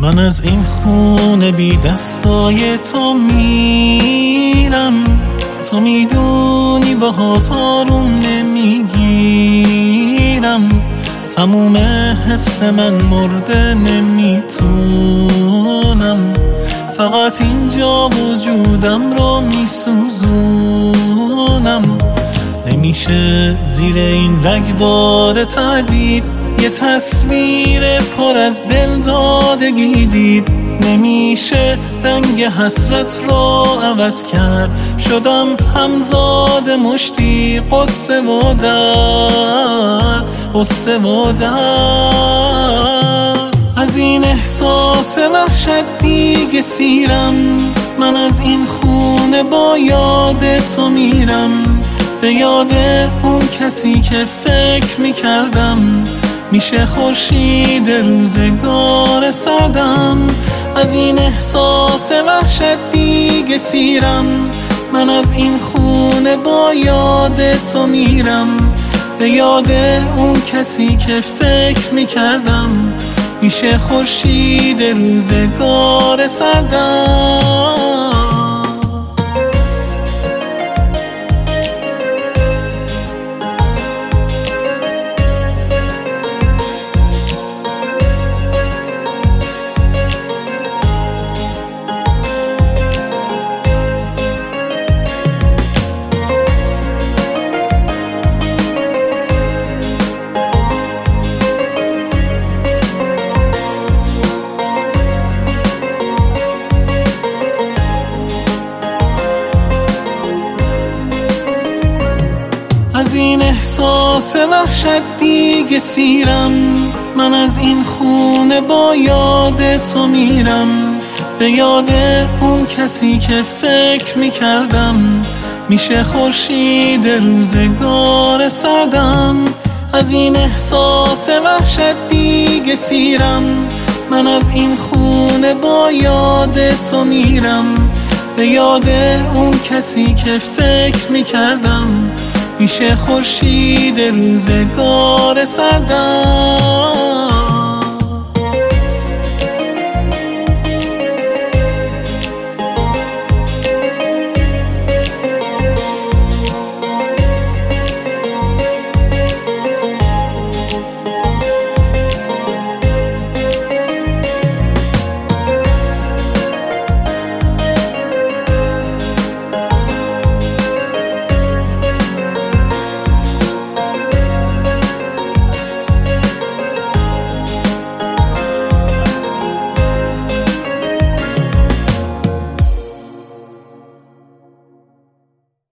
من از این خونه بی دستای تو میرم، تو میدونی باهات آروم نمیگیرم، تموم حس من مرده نمیتونم، فقط اینجا وجودم رو میسوزونم. نمیشه زیر این رگبار تردید یه تصویر پر از دل دادگی دید، نمیشه رنگ حسرت رو عوض کرد، شدم همزاد مشتی قصه و درد، قصه و درد. از این احساس وحشت دیگه سیرم، من از این خونه با یاد تو میرم، به یاد اون کسی که فکر میکردم میشه خورشید روزگار سردم. از این احساس وحشت دیگه سیرم، من از این خونه با یاد تو میرم، به یاد اون کسی که فکر میکردم میشه خورشید روزگار سردم. از این احساس وحشت دیگه سیرم، من از این خونه با یاد تو میرم، به یاد اون کسی که فکر میکردم میشه خورشید روزگار سردم. از این احساس وحشت دیگه سیرم، من از این خونه با یاد تو میرم، به یاد اون کسی که فکر میکردم میشه خورشید روزگار سردم.